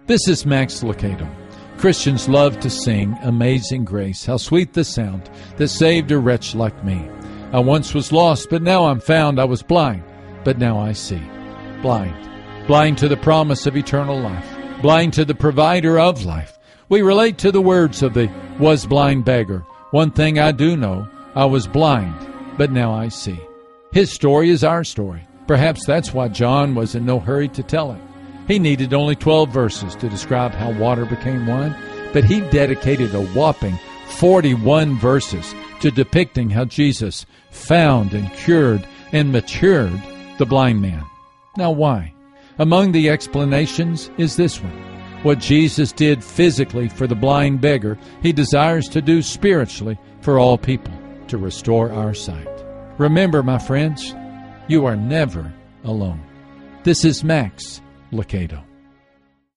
This is Max Lucado. Christians love to sing Amazing Grace. How sweet the sound that saved a wretch like me. I once was lost, but now I'm found. I was blind, but now I see. Blind. Blind to the promise of eternal life. Blind to the provider of life. We relate to the words of the was blind beggar. One thing I do know, I was blind, but now I see. His story is our story. Perhaps that's why John was in no hurry to tell it. He needed only 12 verses to describe how water became wine, but he dedicated a whopping 41 verses to depicting how Jesus found and cured and matured the blind man. Now why? Among the explanations is this one. What Jesus did physically for the blind beggar, he desires to do spiritually for all people, to restore our sight. Remember, my friends, you are never alone. This is Max Lucado.